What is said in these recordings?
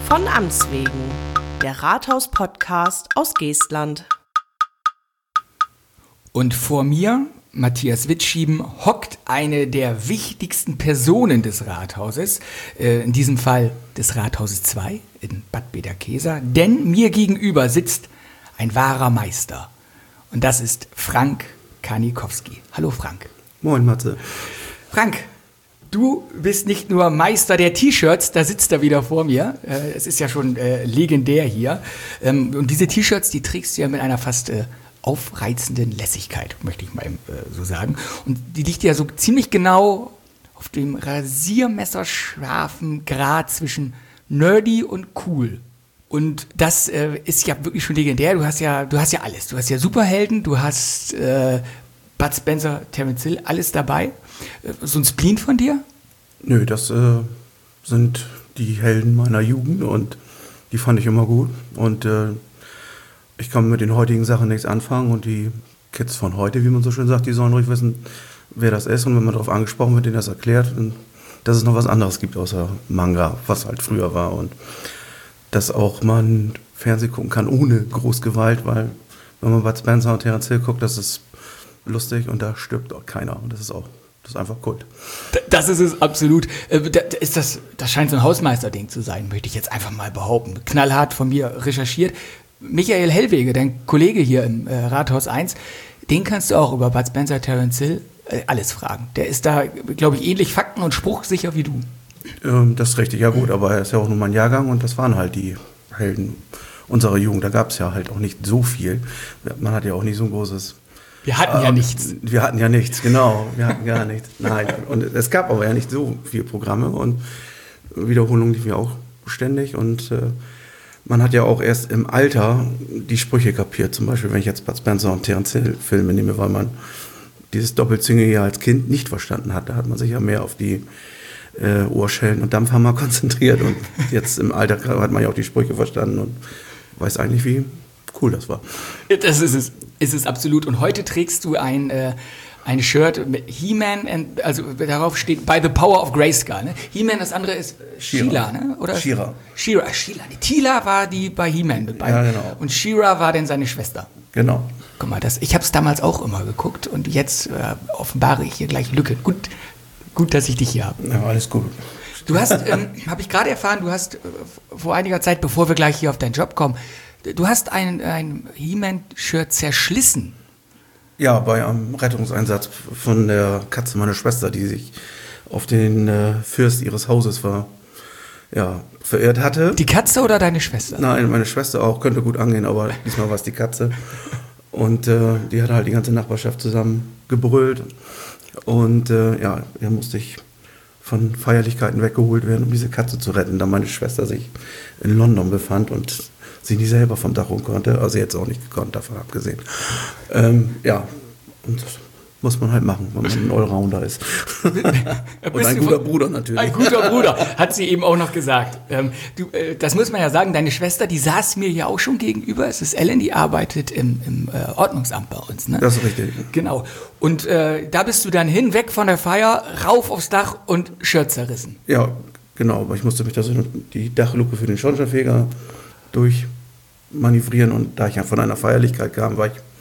Von Amts wegen, der Rathaus-Podcast aus Geestland. Und vor mir, Matthias Witschieben, hockt eine der wichtigsten Personen des Rathauses, in diesem Fall des Rathauses 2 in Bad Bederkesa, denn mir gegenüber sitzt ein wahrer Meister. Und das ist Frank Kanikowski. Hallo Frank. Moin Matze. Frank, du bist nicht nur Meister der T-Shirts, da sitzt er wieder vor mir. Es ist ja schon legendär hier. Und diese T-Shirts, die trägst du ja mit einer fast aufreizenden Lässigkeit, möchte ich mal so sagen. Und die liegt ja so ziemlich genau auf dem rasiermesserscharfen Grad zwischen nerdy und cool. Und das ist ja wirklich schon legendär. Du hast ja alles. Du hast ja Superhelden, du hast Bud Spencer, Terence Hill, alles dabei. So ein Spleen von dir? Nö, das sind die Helden meiner Jugend und die fand ich immer gut. Und ich kann mit den heutigen Sachen nichts anfangen und die Kids von heute, wie man so schön sagt, die sollen ruhig wissen, wer das ist. Und wenn man darauf angesprochen wird, denen das erklärt, dass es noch was anderes gibt außer Manga, was halt früher war. Und dass auch man Fernsehen gucken kann ohne Großgewalt, weil wenn man Bud Spencer und Terence Hill guckt, das ist lustig und da stirbt auch keiner. Und das ist einfach Kult. Das ist es absolut. Das scheint so ein Hausmeisterding zu sein, möchte ich jetzt einfach mal behaupten. Knallhart von mir recherchiert. Michael Hellwege, dein Kollege hier im Rathaus 1, den kannst du auch über Bud Spencer, Terence Hill alles fragen. Der ist da, glaube ich, ähnlich fakten- und spruchsicher wie du. Das ist richtig, ja gut, aber er ist ja auch nur mein Jahrgang und das waren halt die Helden unserer Jugend. Da gab es ja halt auch nicht so viel. Man hat ja auch nicht so ein großes... Wir hatten ja nichts. Wir hatten ja nichts, genau. Wir hatten gar nichts. Nein, und es gab aber ja nicht so viele Programme und Wiederholungen liefen ja auch ständig und man hat ja auch erst im Alter die Sprüche kapiert. Zum Beispiel, wenn ich jetzt Bud Spencer und Terence Hill Filme nehme, weil man dieses Doppelzüngige als Kind nicht verstanden hat. Da hat man sich ja mehr auf die Ohrschellen und Dampfhammer konzentriert und jetzt im Alter hat man ja auch die Sprüche verstanden und weiß eigentlich, wie cool das war. Das ist es absolut. Und heute trägst du ein Shirt mit He-Man, also darauf steht By the Power of Grayskull. Ne? He-Man, das andere ist Sheila, ne? Oder? She-Ra. She-Ra. Die Teela war die bei He-Man mit bei. Ja, genau. Und She-Ra war dann seine Schwester. Genau. Guck mal, ich habe es damals auch immer geguckt und jetzt offenbare ich hier gleich Lücke. Gut, dass ich dich hier habe. Ja, alles gut. Du hast, habe ich gerade erfahren, du hast vor einiger Zeit, bevor wir gleich hier auf deinen Job kommen, du hast ein He-Man-Shirt zerschlissen. Ja, bei einem Rettungseinsatz von der Katze meiner Schwester, die sich auf den Fürst ihres Hauses verirrt hatte. Die Katze oder deine Schwester? Nein, meine Schwester auch, könnte gut angehen, aber diesmal war es die Katze. Und die hat halt die ganze Nachbarschaft zusammen gebrüllt. Und da musste ich von Feierlichkeiten weggeholt werden, um diese Katze zu retten, da meine Schwester sich in London befand und sie nicht selber vom Dach hoch konnte, also jetzt auch nicht gekonnt, davon abgesehen. Und das muss man halt machen, wenn man ein Allrounder ist. Und ein guter Bruder natürlich. Ein guter Bruder, hat sie eben auch noch gesagt. Das muss man ja sagen, deine Schwester, die saß mir ja auch schon gegenüber. Es ist Ellen, die arbeitet im Ordnungsamt bei uns. Ne? Das ist richtig. Genau. Und da bist du dann hin, weg von der Feier, rauf aufs Dach und Shirt zerrissen. Ja, genau, aber ich musste mich die Dachluke für den Schornsteinfeger durchmanövrieren und da ich ja von einer Feierlichkeit kam,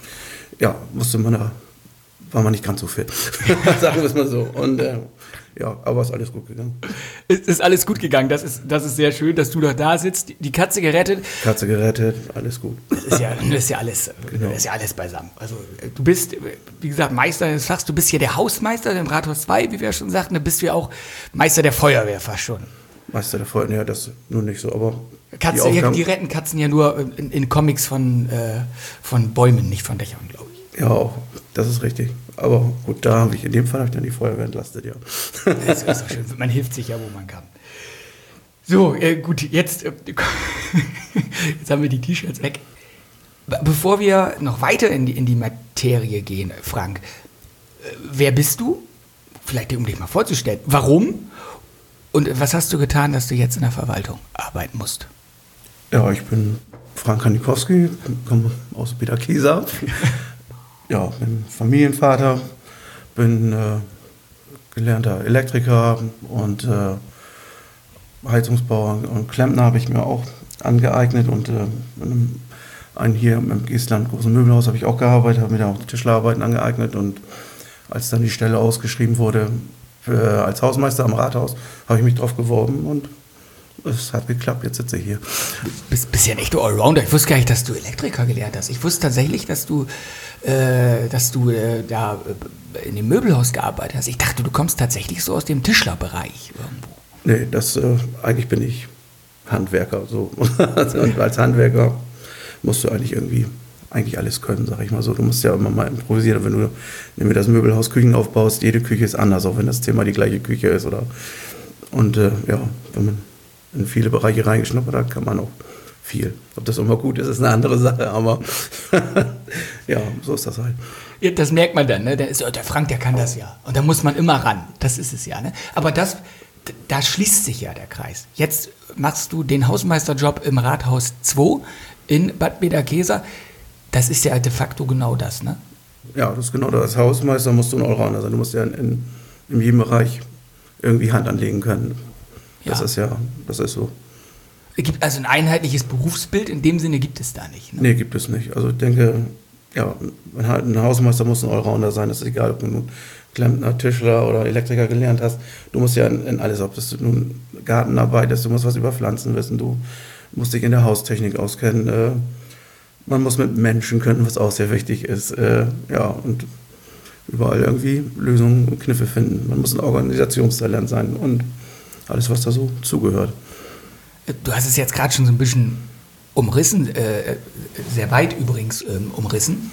war man nicht ganz so fit. Sagen wir es mal so. Und aber ist alles gut gegangen. Es ist alles gut gegangen. Das ist sehr schön, dass du doch da sitzt. Die Katze gerettet. Katze gerettet, alles gut. Das ist ja alles beisammen. Also du bist, wie gesagt, Meister des Fachs. Du bist hier der Hausmeister im Rathaus 2, wie wir schon sagten. Da bist du ja auch Meister der Feuerwehr fast schon. Meister der Feuerwehr, das nur nicht so, aber die retten Katzen ja nur in Comics von Bäumen, nicht von Dächern, glaube ich. Ja, auch, das ist richtig. Aber gut, in dem Fall habe ich dann die Feuerwehr entlastet, ja. Das ist auch schön. Man hilft sich ja, wo man kann. So, gut, jetzt haben wir die T-Shirts weg. Bevor wir noch weiter in die Materie gehen, Frank, wer bist du? Vielleicht, um dich mal vorzustellen. Warum? Und was hast du getan, dass du jetzt in der Verwaltung arbeiten musst? Ja, ich bin Frank Kanikowski, komme aus Bederkesa. Ja, bin Familienvater, bin gelernter Elektriker und Heizungsbauer und Klempner habe ich mir auch angeeignet und hier im Geestland großen Möbelhaus habe ich auch gearbeitet, habe mir da auch Tischlerarbeiten angeeignet und als dann die Stelle ausgeschrieben wurde als Hausmeister am Rathaus, habe ich mich drauf geworben und es hat geklappt, jetzt sitze ich hier. Du bist ja ein echter Allrounder. Ich wusste gar nicht, dass du Elektriker gelernt hast. Ich wusste tatsächlich, dass du da in dem Möbelhaus gearbeitet hast. Ich dachte, du kommst tatsächlich so aus dem Tischlerbereich irgendwo. Nee, eigentlich bin ich Handwerker. So. Und als Handwerker musst du eigentlich alles können, sag ich mal so. Du musst ja immer mal improvisieren. Wenn du das Möbelhaus Küchen aufbaust, jede Küche ist anders, auch wenn das Thema die gleiche Küche ist. Wenn man in viele Bereiche reingeschnuppert hat, kann man auch viel. Ob das immer gut ist eine andere Sache, aber ja, so ist das halt. Ja, das merkt man dann, ne? Der Frank, der kann das ja. Und da muss man immer ran. Das ist es ja, ne? Aber da schließt sich ja der Kreis. Jetzt machst du den Hausmeisterjob im Rathaus 2 in Bad Bederkesa. Das ist ja de facto genau das, ne? Ja, das ist genau das. Als Hausmeister musst du ein Allrounder sein. Du musst ja in jedem Bereich irgendwie Hand anlegen können. Das ist so. Es gibt also ein einheitliches Berufsbild, in dem Sinne gibt es da nicht. Ne? Nee, gibt es nicht. Also ich denke, ja, ein Hausmeister muss ein Allrounder sein. Das ist egal, ob du nun Klempner, Tischler oder Elektriker gelernt hast. Du musst ja in alles, ob das nun Gartenarbeit ist, du musst was über Pflanzen wissen, du musst dich in der Haustechnik auskennen. Man muss mit Menschen können, was auch sehr wichtig ist. Und überall irgendwie Lösungen und Kniffe finden. Man muss ein Organisationstalent sein und alles, was da so zugehört. Du hast es jetzt gerade schon so ein bisschen umrissen, sehr weit übrigens umrissen.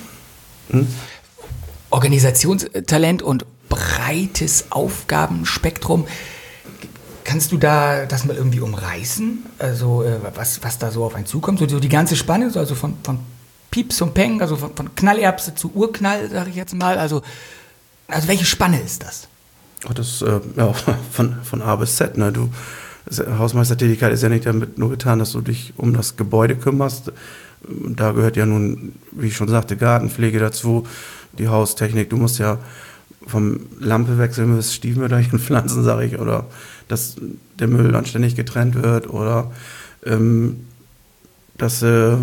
Organisationstalent und breites Aufgabenspektrum. Kannst du da das mal irgendwie umreißen? Also was da so auf einen zukommt? So die ganze Spanne, also von Pieps und Peng, also von Knallerbse zu Urknall, sage ich jetzt mal. Also welche Spanne ist das? Das von A bis Z. Ne? Hausmeistertätigkeit ist ja nicht damit nur getan, dass du dich um das Gebäude kümmerst. Da gehört ja nun, wie ich schon sagte, Gartenpflege dazu, die Haustechnik. Du musst ja vom Lampe wechseln bis stiefmütterlichen Pflanzen, sage ich, oder dass der Müll anständig getrennt wird oder dass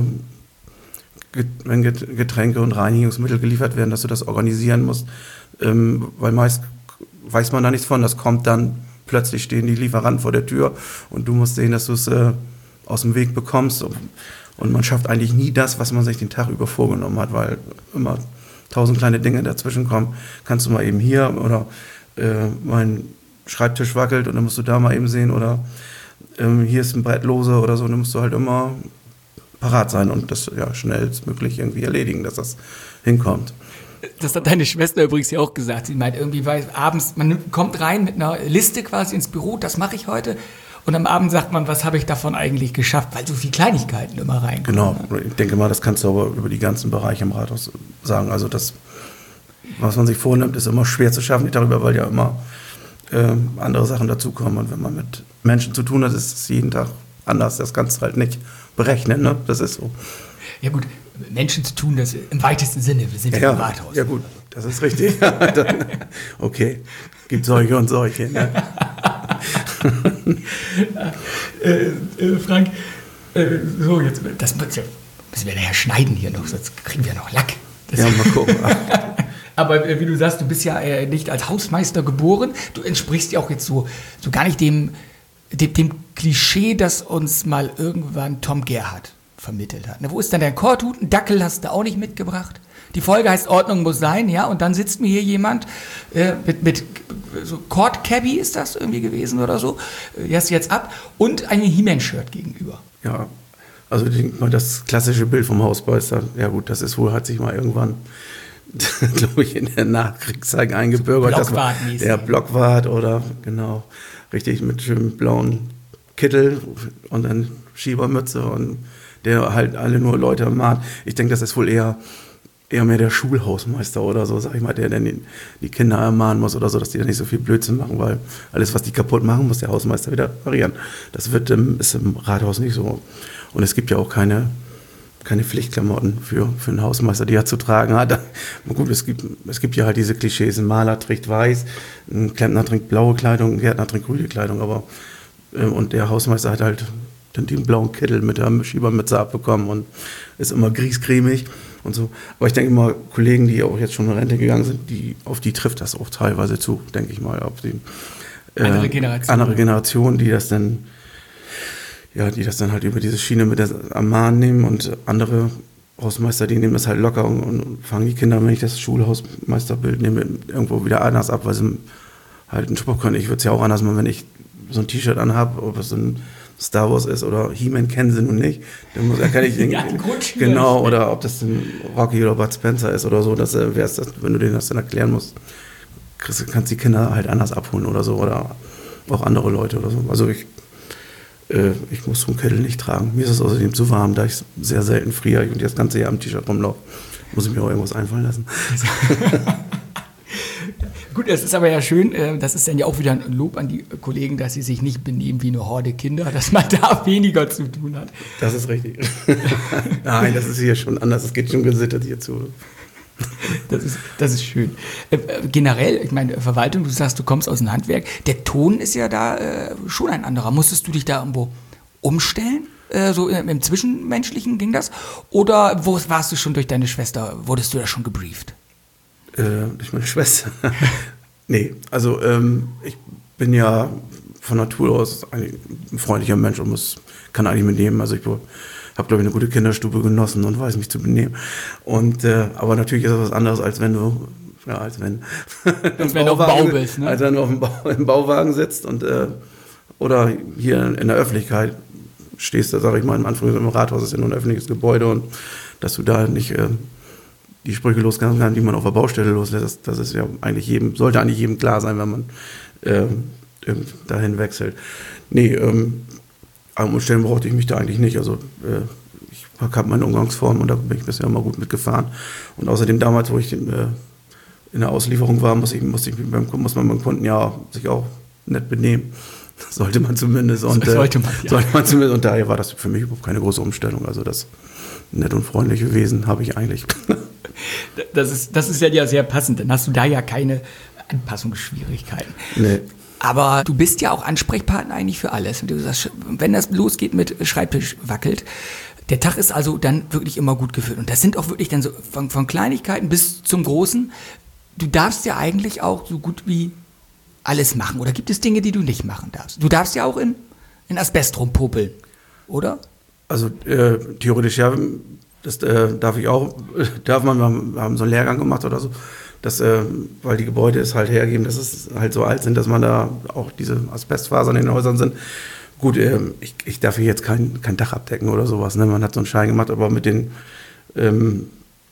wenn Getränke und Reinigungsmittel geliefert werden, dass du das organisieren musst, weil meist weiß man da nichts von, das kommt dann, plötzlich stehen die Lieferanten vor der Tür und du musst sehen, dass du es aus dem Weg bekommst und man schafft eigentlich nie das, was man sich den Tag über vorgenommen hat, weil immer 1000 kleine Dinge dazwischen kommen. Kannst du mal eben hier oder mein Schreibtisch wackelt und dann musst du da mal eben sehen oder hier ist ein Brett lose oder so, dann musst du halt immer parat sein und das schnellstmöglich irgendwie erledigen, dass das hinkommt. Das hat deine Schwester übrigens ja auch gesagt. Sie meint irgendwie, weil abends, man kommt rein mit einer Liste quasi ins Büro, das mache ich heute. Und am Abend sagt man, was habe ich davon eigentlich geschafft, weil so viele Kleinigkeiten immer reinkommen. Genau, ich denke mal, das kannst du aber über die ganzen Bereiche im Rathaus sagen. Also das, was man sich vornimmt, ist immer schwer zu schaffen. Nicht darüber, weil ja immer andere Sachen dazukommen. Und wenn man mit Menschen zu tun hat, ist es jeden Tag anders. Das kannst du halt nicht berechnen, ne? Das ist so. Ja gut, mit Menschen zu tun, das im weitesten Sinne. Wir sind ja im Rathaus. Ja gut, das ist richtig. Okay, gibt solche und solche. Ne? Frank, so jetzt, das müssen wir nachher schneiden hier noch, sonst kriegen wir noch Lack. Ja, mal gucken. Aber wie du sagst, du bist ja nicht als Hausmeister geboren. Du entsprichst ja auch jetzt so gar nicht dem Klischee, das uns mal irgendwann Tom Gerhardt vermittelt hat. Na, wo ist denn dein Korthut? Einen Dackel hast du auch nicht mitgebracht. Die Folge heißt Ordnung muss sein, ja, und dann sitzt mir hier jemand mit so Kord-Cabby ist das irgendwie gewesen oder so, jetzt ab, und ein He-Man-Shirt gegenüber. Ja, also das klassische Bild vom Hausmeister, ja gut, das ist wohl, hat sich mal irgendwann, glaube ich, in der Nachkriegszeit eingebürgert. Blockwart-mäßig. Der Blockwart oder, genau, richtig mit schönem blauen Kittel und dann Schiebermütze und der halt alle nur Leute mahnt. Ich denke, das ist wohl eher mehr der Schulhausmeister oder so, sag ich mal, der dann die Kinder ermahnen muss oder so, dass die dann nicht so viel Blödsinn machen, weil alles, was die kaputt machen, muss der Hausmeister wieder reparieren. Das ist im Rathaus nicht so. Und es gibt ja auch keine Pflichtklamotten für einen Hausmeister, die er zu tragen hat. Gut, es gibt ja halt diese Klischees, ein Maler trägt weiß, ein Klempner trägt blaue Kleidung, ein Gärtner trägt grüne Kleidung, aber Und der Hausmeister hat halt dann den blauen Kittel mit der Schiebermütze abbekommen und ist immer griesgrämig und so. Aber ich denke immer, Kollegen, die auch jetzt schon in Rente gegangen sind, auf die trifft das auch teilweise zu, denke ich mal. Auf die, andere Generation, die das dann halt über diese Schiene mit der Amman nehmen, und andere Hausmeister, die nehmen das halt locker und fangen die Kinder, wenn ich das Schulhausmeisterbild nehme, irgendwo wieder anders ab, weil sie halt einen Spruch können. Ich würde es ja auch anders machen, wenn ich so ein T-Shirt anhabe, ob es ein Star Wars ist oder He-Man, kennen sie nun nicht. Dann kann ich den, genau, oder ob das ein Rocky oder Bud Spencer ist oder so, das wär's das, wenn du denen das dann erklären musst, kannst die Kinder halt anders abholen oder so, oder auch andere Leute oder so. Also ich muss so einen Kittel nicht tragen. Mir ist es außerdem zu warm, da ich sehr selten friere und das ganze Jahr am T-Shirt rumlaufe. Muss ich mir auch irgendwas einfallen lassen. Gut, das ist aber ja schön, das ist dann ja auch wieder ein Lob an die Kollegen, dass sie sich nicht benehmen wie eine Horde Kinder, dass man da weniger zu tun hat. Das ist richtig. Nein, das ist hier schon anders, es geht schon gesittet hier zu. Das ist schön. Generell, ich meine, Verwaltung, du sagst, du kommst aus dem Handwerk, der Ton ist ja da schon ein anderer. Musstest du dich da irgendwo umstellen? So im Zwischenmenschlichen ging das? Oder warst du schon durch deine Schwester, wurdest du da schon gebrieft? Durch meine Schwester. Nee, also ich bin ja von Natur aus ein freundlicher Mensch und kann eigentlich mitnehmen. Also ich habe, glaube ich, eine gute Kinderstube genossen und weiß mich zu benehmen. Und aber natürlich ist das was anderes, als wenn du als wenn du auf dem Bau bist, ne? Als wenn du im Bauwagen sitzt und oder hier in der Öffentlichkeit stehst, da sage ich mal, im Rathaus ist ja nur ein öffentliches Gebäude, und dass du da nicht die Sprüche losgehen kann, die man auf der Baustelle loslässt, das ist ja sollte eigentlich jedem klar sein, wenn man dahin wechselt. Nee, am Umstellen brauchte ich mich da eigentlich nicht. Also ich habe meine Umgangsform und da bin ich bisher immer gut mitgefahren. Und außerdem damals, wo ich in der Auslieferung war, muss man beim Kunden ja sich auch nett benehmen. Sollte man zumindest. Und, sollte man zumindest. Und daher war das für mich überhaupt keine große Umstellung. Also das nett und freundliche Wesen habe ich eigentlich. Das ist ja sehr passend. Dann hast du da ja keine Anpassungsschwierigkeiten. Nee. Aber du bist ja auch Ansprechpartner eigentlich für alles. Und du sagst, wenn das losgeht mit Schreibtisch wackelt, der Tag ist also dann wirklich immer gut gefüllt. Und das sind auch wirklich dann so von Kleinigkeiten bis zum Großen. Du darfst ja eigentlich auch so gut wie alles machen. Oder gibt es Dinge, die du nicht machen darfst? Du darfst ja auch in Asbest rumpopeln, oder? Also theoretisch ja, das darf ich auch. Wir haben so einen Lehrgang gemacht oder so. Weil die Gebäude es halt hergeben, dass es halt so alt sind, dass man da auch diese Asbestfasern in den Häusern sind. Gut, ich darf hier jetzt kein Dach abdecken oder sowas. Ne? Man hat so einen Schein gemacht, aber mit den, wenn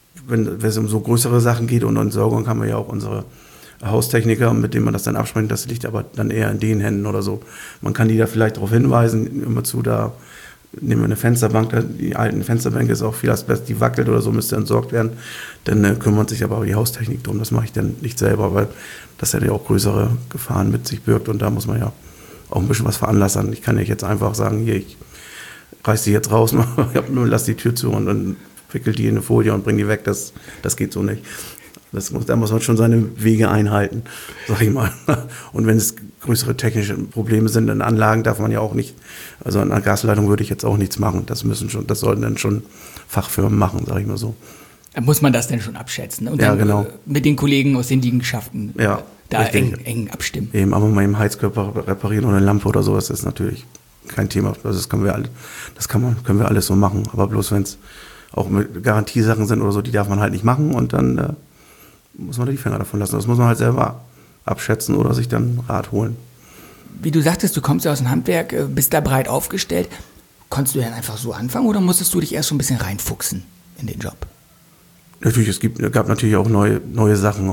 es um so größere Sachen geht und Entsorgung, haben wir ja auch unsere Haustechniker, mit denen man das dann abspricht. Das liegt aber dann eher in den Händen oder so. Man kann die da vielleicht darauf hinweisen, immer zu, da nehmen wir eine Fensterbank, die alten Fensterbänke ist auch viel Asbest, die wackelt oder so, müsste entsorgt werden. Dann kümmert sich aber die Haustechnik drum. Das mache ich dann nicht selber, weil das ja auch größere Gefahren mit sich birgt, und da muss man ja auch ein bisschen was veranlassen. Ich kann nicht jetzt einfach sagen, hier, ich reiß die jetzt raus, lass die Tür zu und dann wickel die in eine Folie und bring die weg. Das geht so nicht. Da muss man schon seine Wege einhalten, sag ich mal. Und wenn es größere technische Probleme sind in Anlagen, darf man ja auch nicht, also an einer Gasleitung würde ich jetzt auch nichts machen. Das sollten dann schon Fachfirmen machen, sag ich mal so. Da muss man das denn schon abschätzen und ja, dann genau. Mit den Kollegen aus den Liegenschaften da eng abstimmen. Eben, aber mal im Heizkörper reparieren oder eine Lampe oder sowas, das ist natürlich kein Thema. Das können wir alles so machen. Aber bloß wenn es auch mit Garantiesachen sind oder so, die darf man halt nicht machen, und dann muss man da die Finger davon lassen. Das muss man halt selber abschätzen oder sich dann Rat holen. Wie du sagtest, du kommst ja aus dem Handwerk, bist da breit aufgestellt. Konntest du dann einfach so anfangen oder musstest du dich erst so ein bisschen reinfuchsen in den Job? Natürlich, es gab natürlich auch neue Sachen,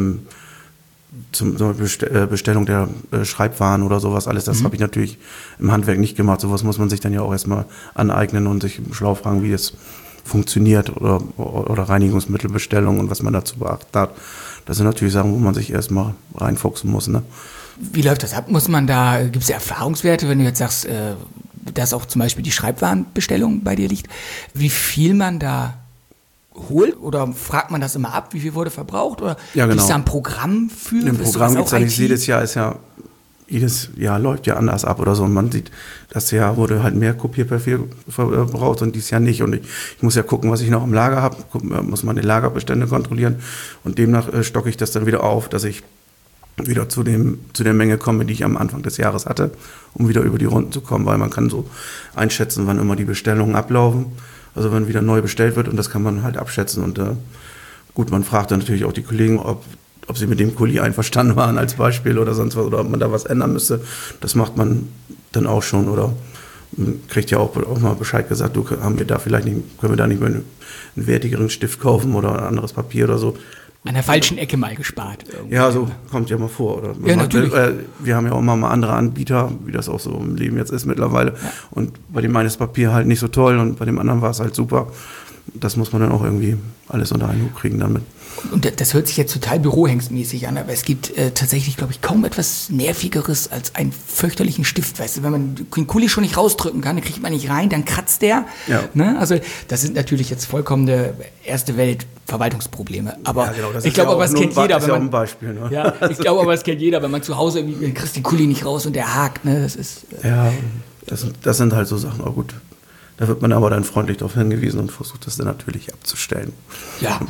zum Beispiel Bestellung der Schreibwaren oder sowas, alles das habe ich natürlich im Handwerk nicht gemacht. Sowas muss man sich dann ja auch erstmal aneignen und sich schlau fragen, wie es funktioniert, oder Reinigungsmittelbestellung und was man dazu beachten hat. Das sind natürlich Sachen, wo man sich erstmal reinfuchsen muss. Ne? Wie läuft das ab? Gibt es ja Erfahrungswerte, wenn du jetzt sagst, dass auch zum Beispiel die Schreibwarenbestellung bei dir liegt, wie viel man da holt, oder fragt man das immer ab, wie viel wurde verbraucht, oder ja, genau. Gibt es da ein Programm für? Im Programm gibt es ja nicht jedes Jahr, ist ja jedes Jahr läuft ja anders ab oder so. Und man sieht, das Jahr wurde halt mehr Kopierpapier verbraucht und dieses Jahr nicht. Und ich muss ja gucken, was ich noch im Lager habe, muss meine Lagerbestände kontrollieren. Und demnach stocke ich das dann wieder auf, dass ich wieder zu der Menge komme, die ich am Anfang des Jahres hatte, um wieder über die Runden zu kommen, weil man kann so einschätzen, wann immer die Bestellungen ablaufen, also wenn wieder neu bestellt wird und das kann man halt abschätzen und gut, man fragt dann natürlich auch die Kollegen, ob sie mit dem Kuli einverstanden waren als Beispiel oder sonst was oder ob man da was ändern müsste, das macht man dann auch schon oder man kriegt ja auch mal Bescheid gesagt, können wir da nicht mehr einen wertigeren Stift kaufen oder ein anderes Papier oder so. An der falschen Ecke mal gespart. Irgendwie. Ja, so kommt ja mal vor. Oder ja, natürlich. Wir haben ja auch mal andere Anbieter, wie das auch so im Leben jetzt ist mittlerweile. Ja. Und bei dem einen ist Papier halt nicht so toll und bei dem anderen war es halt super. Das muss man dann auch irgendwie alles unter einen Hut kriegen damit. Und das hört sich jetzt total bürohengstmäßig an, aber es gibt tatsächlich, glaube ich, kaum etwas Nervigeres als einen fürchterlichen Stift. Weißt du, wenn man den Kuli schon nicht rausdrücken kann, dann kriegt man nicht rein, dann kratzt der. Ja. Ne? Also das sind natürlich jetzt vollkommene erste Welt Verwaltungsprobleme. Aber ja, genau, ich glaube, das kennt jeder. Ich glaube, aber das kennt jeder, wenn man zu Hause irgendwie kriegst den Kuli nicht raus und der hakt. Ne? Das ist, ja, das sind halt so Sachen. Aber gut. Da wird man aber dann freundlich darauf hingewiesen und versucht das dann natürlich abzustellen. Ja,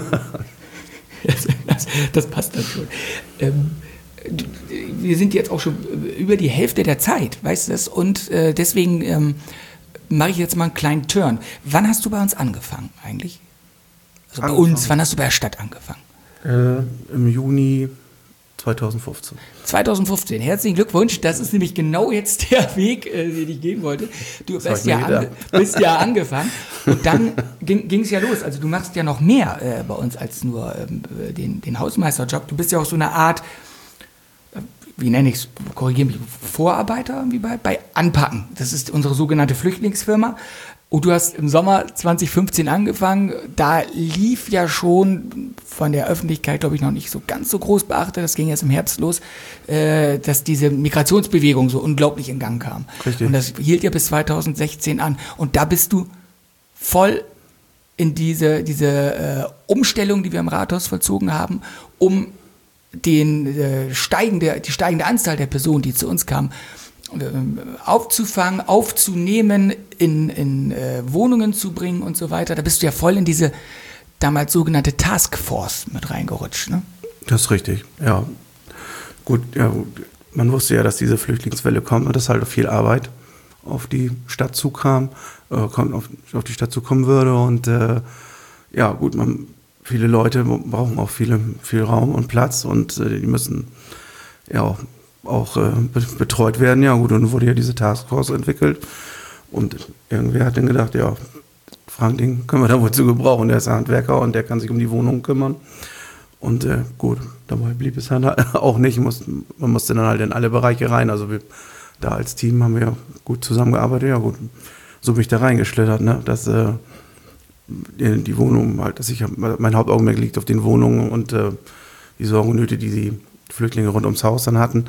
das passt dann schon. Wir sind jetzt auch schon über die Hälfte der Zeit, weißt du das? Und deswegen mache ich jetzt mal einen kleinen Turn. Wann hast du bei uns angefangen eigentlich? Also bei uns, wann hast du bei der Stadt angefangen? Im Juni 2015. 2015, herzlichen Glückwunsch. Das ist nämlich genau jetzt der Weg, den ich gehen wollte. Du bist ja angefangen und dann ging es ja los. Also du machst ja noch mehr bei uns als nur den Hausmeisterjob. Du bist ja auch so eine Art, wie nenne ich es, korrigiere mich, Vorarbeiter wie bei Anpacken. Das ist unsere sogenannte Flüchtlingsfirma. Und du hast im Sommer 2015 angefangen, da lief ja schon von der Öffentlichkeit, glaube ich, noch nicht so ganz so groß beachtet, das ging erst im Herbst los, dass diese Migrationsbewegung so unglaublich in Gang kam. Richtig. Und das hielt ja bis 2016 an. Und da bist du voll in diese Umstellung, die wir im Rathaus vollzogen haben, um die steigende Anzahl der Personen, die zu uns kamen, aufzufangen, aufzunehmen, in Wohnungen zu bringen und so weiter. Da bist du ja voll in diese damals sogenannte Taskforce mit reingerutscht, ne? Das ist richtig, ja. Gut, ja, man wusste ja, dass diese Flüchtlingswelle kommt und dass halt viel Arbeit auf die Stadt zukam, auf die Stadt zukommen würde und ja gut, viele Leute brauchen auch viel Raum und Platz und die müssen ja auch betreut werden. Ja gut, und dann wurde ja diese Taskforce entwickelt und irgendwer hat dann gedacht, ja, Frank, den können wir da wohl zu gebrauchen, der ist Handwerker und der kann sich um die Wohnung kümmern und gut, dabei blieb es dann auch nicht, man musste dann halt in alle Bereiche rein, also wir da als Team haben wir ja gut zusammengearbeitet, ja gut, so bin ich da reingeschlittert, ne, dass die Wohnung halt, mein Hauptaugenmerk liegt auf den Wohnungen und die Sorgen und Nöte, die Flüchtlinge rund ums Haus dann hatten,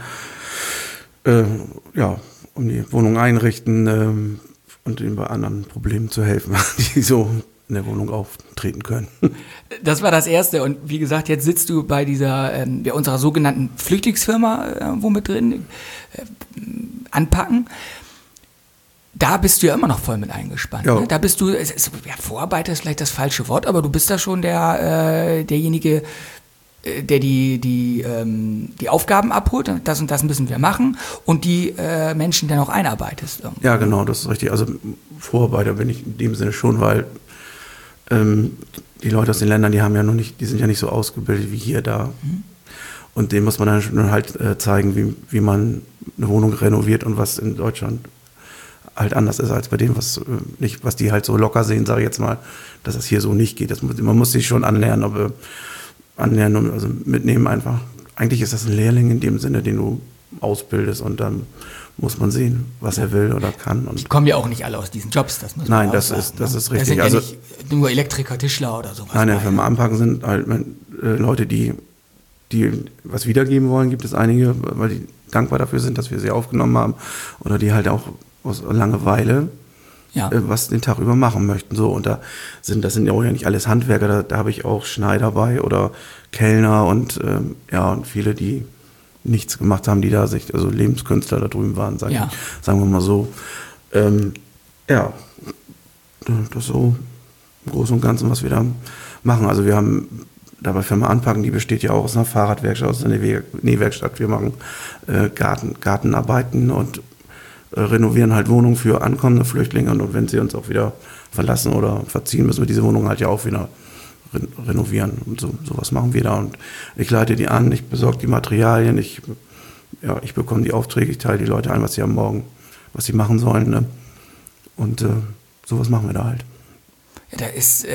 ja, um die Wohnung einrichten und ihnen bei anderen Problemen zu helfen, die so in der Wohnung auftreten können. Das war das Erste und wie gesagt, jetzt sitzt du bei unserer sogenannten Flüchtlingsfirma wo mit drin, Anpacken. Da bist du ja immer noch voll mit eingespannt. Ja. Ne? Da bist du, Vorarbeiter ist vielleicht das falsche Wort, aber du bist da schon derjenige, der die Aufgaben abholt, das und das müssen wir machen und die Menschen dann auch einarbeitest. Irgendwie. Ja, genau, das ist richtig. Also Vorarbeiter bin ich in dem Sinne schon, weil die Leute aus den Ländern, die sind ja nicht so ausgebildet wie hier da. Mhm. Und denen muss man dann schon halt zeigen, wie man eine Wohnung renoviert und was in Deutschland halt anders ist als bei dem, was die halt so locker sehen, sage ich jetzt mal, dass das hier so nicht geht. Man muss sich schon anlernen und also mitnehmen einfach. Eigentlich ist das ein Lehrling in dem Sinne, den du ausbildest und dann muss man sehen, was er will oder kann. Und die kommen ja auch nicht alle aus diesen Jobs, das muss man Nein, das ist richtig. Das sind ja nicht nur Elektriker, Tischler oder sowas. Nein, für Anpacken sind halt Leute, die was wiedergeben wollen, gibt es einige, weil die dankbar dafür sind, dass wir sie aufgenommen haben oder die halt auch aus Langeweile was den Tag über machen möchten. So, und das sind ja auch nicht alles Handwerker, da habe ich auch Schneider bei oder Kellner und und viele, die nichts gemacht haben, die da sich, also Lebenskünstler da drüben waren, sagen wir mal so. Ja, das ist so im Großen und Ganzen, was wir da machen. Also wir haben da bei Firma Anpacken, die besteht ja auch aus einer Fahrradwerkstatt, aus einer Nähwerkstatt. Wir machen Gartenarbeiten und renovieren halt Wohnungen für ankommende Flüchtlinge. Und wenn sie uns auch wieder verlassen oder verziehen, müssen wir diese Wohnungen halt ja auch wieder renovieren. Und sowas machen wir da. Und ich leite die an, ich besorge die Materialien, ich bekomme die Aufträge, ich teile die Leute ein, was sie am Morgen, was sie machen sollen. Ne? Und sowas machen wir da halt. Ja,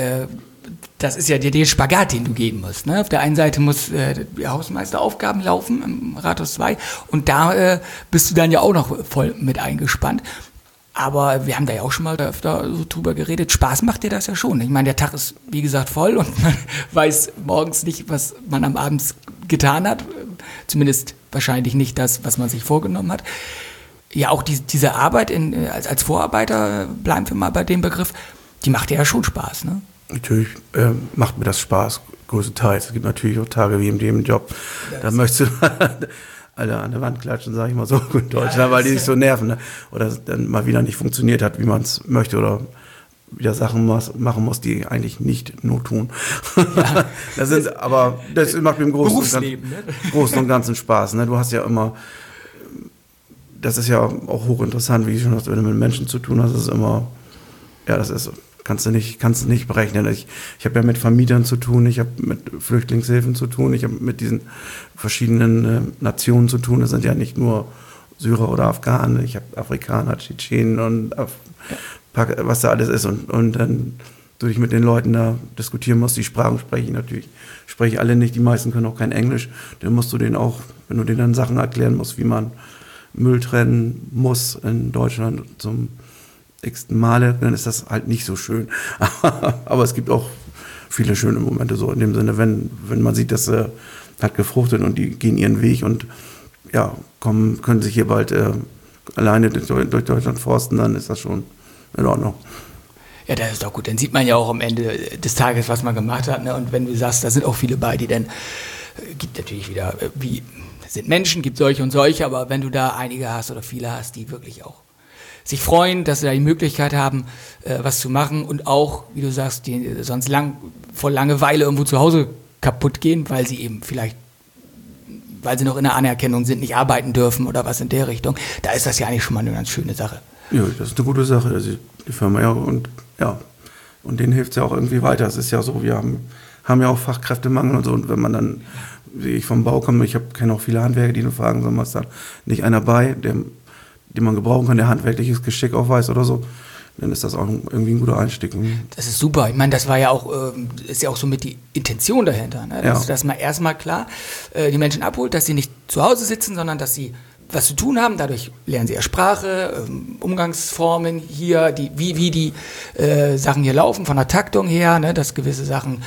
das ist ja der Spagat, den du geben musst. Ne? Auf der einen Seite muss die Hausmeisteraufgaben laufen im Rathaus 2 und da bist du dann ja auch noch voll mit eingespannt. Aber wir haben da ja auch schon mal öfter so drüber geredet. Spaß macht dir das ja schon. Ich meine, der Tag ist, wie gesagt, voll und man weiß morgens nicht, was man am Abend getan hat. Zumindest wahrscheinlich nicht das, was man sich vorgenommen hat. Ja, auch diese Arbeit als Vorarbeiter, bleiben wir mal bei dem Begriff, die macht dir ja schon Spaß, ne? Natürlich macht mir das Spaß, größtenteils. Es gibt natürlich auch Tage wie in dem Job, da möchtest du alle an der Wand klatschen, sage ich mal so gut Deutsch, weil die sich so nerven. Ne? Oder dann mal wieder nicht funktioniert hat, wie man es möchte oder wieder Sachen machen muss, die eigentlich nicht nur tun. Ja. Aber das macht mir im Großen und Ganzen Spaß. Ne? Du hast ja immer, das ist ja auch hochinteressant, wie ich schon hast, wenn du mit Menschen zu tun hast, ist immer, ja, das ist kannst du nicht berechnen. Ich habe ja mit Vermietern zu tun, ich habe mit Flüchtlingshilfen zu tun, ich habe mit diesen verschiedenen Nationen zu tun. Das sind ja nicht nur Syrer oder Afghanen, ich habe Afrikaner, Tschetschenen und was da alles ist. Und dann du dich mit den Leuten da diskutieren musst, die Sprachen spreche ich natürlich. Spreche alle nicht, die meisten können auch kein Englisch. Dann musst du denen auch, wenn du denen dann Sachen erklären musst, wie man Müll trennen muss in Deutschland zum x-ten Male, dann ist das halt nicht so schön. Aber es gibt auch viele schöne Momente so in dem Sinne, wenn man sieht, das hat gefruchtet und die gehen ihren Weg und ja, können sich hier bald alleine durch Deutschland forsten, dann ist das schon in Ordnung. Ja, das ist doch gut. Dann sieht man ja auch am Ende des Tages, was man gemacht hat. Ne? Und wenn du sagst, da sind auch viele bei, die dann, gibt natürlich wieder, wie sind Menschen, gibt solche und solche, aber wenn du da einige hast oder viele hast, die wirklich auch sich freuen, dass sie da die Möglichkeit haben, was zu machen und auch, wie du sagst, die sonst vor Langeweile irgendwo zu Hause kaputt gehen, weil sie eben vielleicht, weil sie noch in der Anerkennung sind, nicht arbeiten dürfen oder was in der Richtung. Da ist das ja eigentlich schon mal eine ganz schöne Sache. Ja, das ist eine gute Sache. Also die Firma und denen hilft es ja auch irgendwie weiter. Es ist ja so, wir haben ja auch Fachkräftemangel und so und wenn man dann, wie ich vom Bau komme, kenne auch viele Handwerker, die nur fragen, so was da nicht einer bei, den man gebrauchen kann, der handwerkliches Geschick aufweist oder so, dann ist das auch irgendwie ein guter Einstieg. Das ist super. Ich meine, das war ja auch, ist ja auch so mit die Intention dahinter, ne? Dass man erstmal klar die Menschen abholt, dass sie nicht zu Hause sitzen, sondern dass sie was zu tun haben. Dadurch lernen sie ja Sprache, Umgangsformen hier, wie die Sachen hier laufen, von der Taktung her, ne? Dass gewisse Sachen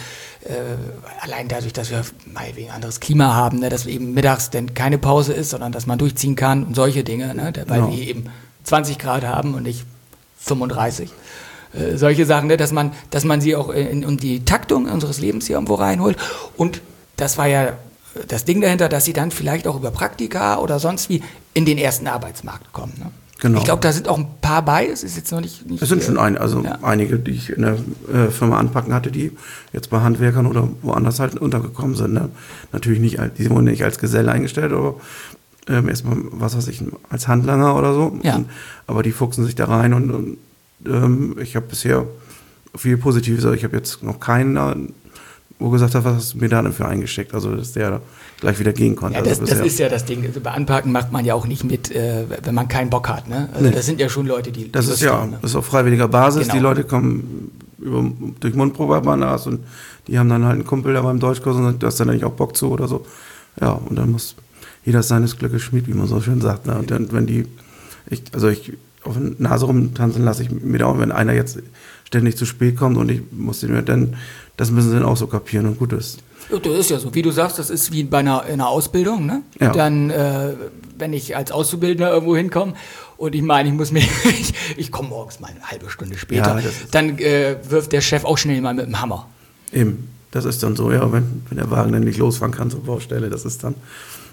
allein dadurch, dass wir meinetwegen ein anderes Klima haben, ne, dass eben mittags denn keine Pause ist, sondern dass man durchziehen kann und solche Dinge, ne, weil wir eben 20 Grad haben und nicht 35. Solche Sachen, ne, dass man sie auch in die Taktung unseres Lebens hier irgendwo reinholt. Und das war ja das Ding dahinter, dass sie dann vielleicht auch über Praktika oder sonst wie in den ersten Arbeitsmarkt kommen. Ne? Genau. Ich glaube, da sind auch ein paar bei. Es ist jetzt noch nicht es sind schon einige, die ich in der Firma Anpacken hatte, die jetzt bei Handwerkern oder woanders halt untergekommen sind. Ne? Natürlich nicht, die wurden nicht als Geselle eingestellt, aber erstmal, was weiß ich, als Handlanger oder so. Ja. Aber die fuchsen sich da rein und ich habe bisher viel Positives, ich habe jetzt noch keinen, wo gesagt hat, was hast du mir da denn für eingesteckt? Also, dass der gleich wieder gehen konnte. Ja, das ist ja das Ding. Also bei Anpacken macht man ja auch nicht mit, wenn man keinen Bock hat. Ne? Also das sind ja schon Leute, die das ist ja, das ist auf freiwilliger Basis. Genau. Die Leute kommen durch Mundprobe und die haben dann halt einen Kumpel da beim Deutschkurs und sagt, du hast dann eigentlich auch Bock zu oder so. Ja, und dann muss jeder seines Glückes Schmied, wie man so schön sagt. Ne? Und dann, wenn ich auf der Nase rumtanzen lasse ich mir da auch, wenn einer jetzt ständig zu spät kommt und ich muss den dann, das müssen sie dann auch so kapieren und gut ist. Das ist ja so, wie du sagst, das ist wie in einer Ausbildung, ne? Ja. Dann, wenn ich als Auszubildender irgendwo hinkomme und ich meine, ich komme morgens mal eine halbe Stunde später, ja, dann wirft der Chef auch schnell mal mit dem Hammer. Eben, das ist dann so, ja, wenn der Wagen dann nicht losfahren kann zur Baustelle, das ist dann,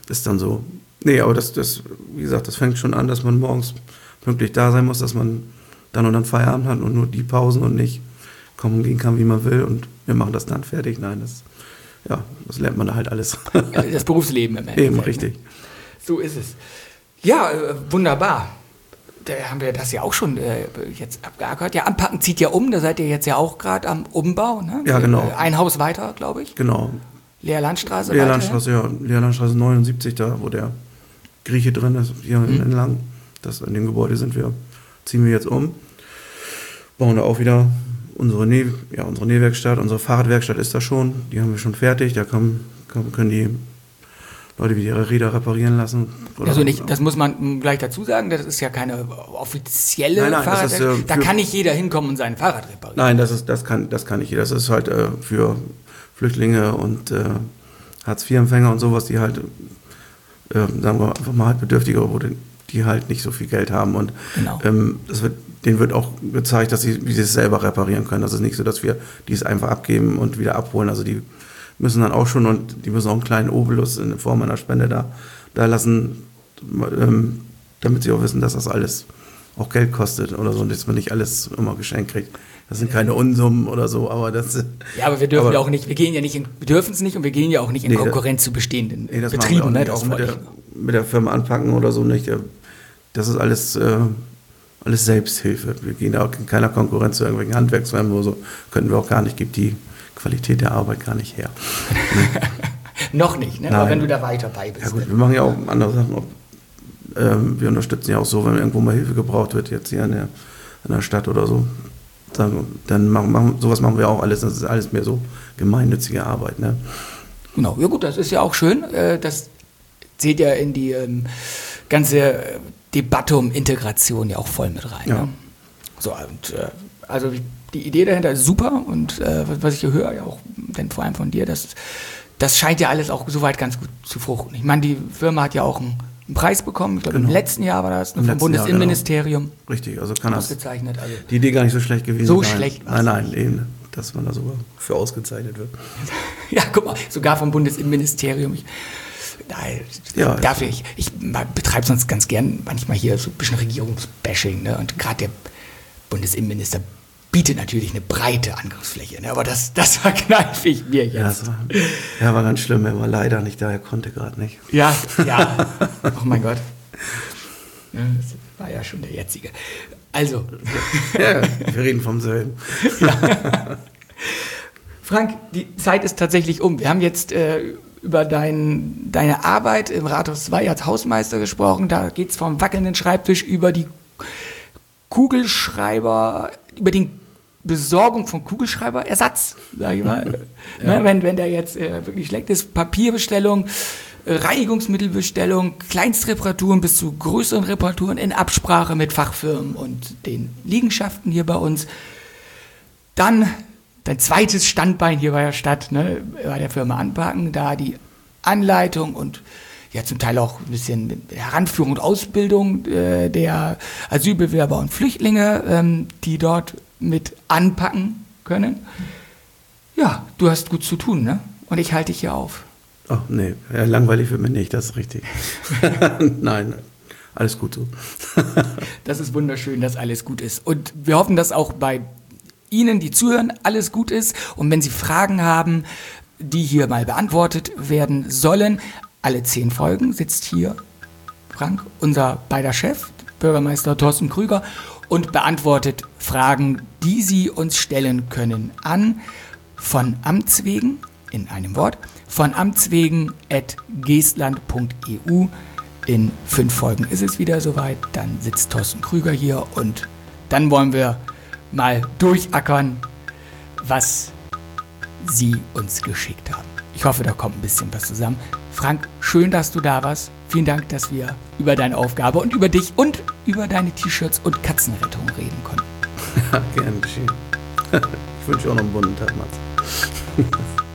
ist dann so. Nee, aber das, wie gesagt, das fängt schon an, dass man morgens pünktlich da sein muss, dass man dann und dann Feierabend hat und nur die Pausen und nicht kommen und gehen kann, wie man will und wir machen das dann fertig. Nein, das lernt man da halt alles. Das Berufsleben im Endeffekt. Eben, richtig. Ne? So ist es. Ja, wunderbar. Da haben wir das ja auch schon jetzt abgeackert. Ja, Anpacken zieht ja um, da seid ihr jetzt ja auch gerade am Umbau. Ne? Ja, genau. Ein Haus weiter, glaube ich. Genau. Leerlandstraße. Leerlandstraße 79, da wo der Grieche drin ist, hier entlang. In dem Gebäude ziehen wir jetzt um. Bauen da auch wieder unsere Nähwerkstatt, unsere Fahrradwerkstatt ist da schon. Die haben wir schon fertig. Da können die Leute wieder ihre Räder reparieren lassen. Also nicht, das muss man gleich dazu sagen, das ist ja keine offizielle Fahrradwerkstatt. Da kann nicht jeder hinkommen und sein Fahrrad reparieren. Nein, das kann nicht jeder. Das ist halt für Flüchtlinge und Hartz-IV-Empfänger und sowas, die halt, sagen wir einfach mal halt Bedürftige, die halt nicht so viel Geld haben. Und genau. Denen wird auch gezeigt, wie sie es selber reparieren können. Das ist nicht so, dass wir dies einfach abgeben und wieder abholen. Also die müssen dann auch schon und die müssen auch einen kleinen Obolus in Form einer Spende da lassen, damit sie auch wissen, dass das alles auch Geld kostet oder so und dass man nicht alles immer geschenkt kriegt. Das sind keine Unsummen oder so, aber das... Ja, aber wir dürfen ja auch nicht, wir dürfen es nicht und wir gehen ja auch nicht in Konkurrenz zu bestehenden Betrieben. Mit der Firma anpacken oder so nicht. Das ist alles Selbsthilfe. Wir gehen da auch in keiner Konkurrenz zu irgendwelchen Handwerksfirmen oder so. Könnten wir auch gar nicht, gibt die Qualität der Arbeit gar nicht her. Noch nicht, ne? Aber wenn du da weiter bei bist. Ja gut, wir machen ja auch andere Sachen. Wir unterstützen ja auch so, wenn irgendwo mal Hilfe gebraucht wird, jetzt hier in der Stadt oder so. Dann sowas machen wir auch alles. Das ist alles mehr so gemeinnützige Arbeit. Ne? Genau, ja gut, das ist ja auch schön. Das zählt ja in die ganze Debatte um Integration ja auch voll mit rein. Ja. Ne? So, und also die Idee dahinter ist super und was ich hier höre, ja auch denn vor allem von dir, das scheint ja alles auch soweit ganz gut zu fruchten. Ich meine, die Firma hat ja auch einen Preis bekommen, ich glaube im letzten Jahr war das, vom Bundesinnenministerium. Genau. Richtig, also kann ausgezeichnet. Also die Idee gar nicht so schlecht gewesen so sein. So schlecht war Nein, eben, dass man da sogar für ausgezeichnet wird. Ja, guck mal, sogar vom Bundesinnenministerium. Ich betreibe sonst ganz gern manchmal hier so ein bisschen Regierungsbashing, ne? Und gerade der Bundesinnenminister bietet natürlich eine breite Angriffsfläche, ne? Aber das verkneife ich mir jetzt. Ja, war ganz schlimm, er war leider nicht da, er konnte gerade nicht. Ja, oh mein Gott. Ja, das war ja schon der jetzige. Also. Ja, wir reden vom selben. Ja. Frank, die Zeit ist tatsächlich um. Wir haben jetzt über deine Arbeit im Rathaus 2 als Hausmeister gesprochen. Da geht es vom wackelnden Schreibtisch über die Kugelschreiber, über die Besorgung von Kugelschreiberersatz, sage ich mal. Ja. Wenn der jetzt wirklich schlecht ist, Papierbestellung, Reinigungsmittelbestellung, Kleinstreparaturen bis zu größeren Reparaturen in Absprache mit Fachfirmen und den Liegenschaften hier bei uns. Dann dein zweites Standbein hier bei der Stadt, ne, bei der Firma Anpacken, da die Anleitung und ja zum Teil auch ein bisschen Heranführung und Ausbildung der Asylbewerber und Flüchtlinge, die dort mit anpacken können. Ja, du hast gut zu tun, ne? Und ich halte dich hier auf. Ach nee, langweilig wird mir nicht, das ist richtig. Nein, alles gut so. Das ist wunderschön, dass alles gut ist. Und wir hoffen, dass auch bei Ihnen, die zuhören, alles gut ist. Und wenn Sie Fragen haben, die hier mal beantwortet werden sollen, alle 10 Folgen sitzt hier Frank, unser beider Chef, Bürgermeister Thorsten Krüger, und beantwortet Fragen, die Sie uns stellen können an von Amts wegen, in einem Wort, von amtswegen@geestland.eu. In 5 Folgen ist es wieder soweit, dann sitzt Thorsten Krüger hier und dann wollen wir mal durchackern, was Sie uns geschickt haben. Ich hoffe, da kommt ein bisschen was zusammen. Frank, schön, dass du da warst. Vielen Dank, dass wir über deine Aufgabe und über dich und über deine T-Shirts und Katzenrettung reden konnten. Ja, gern geschehen. Ich wünsche dir auch noch einen bunten Tag, Mats.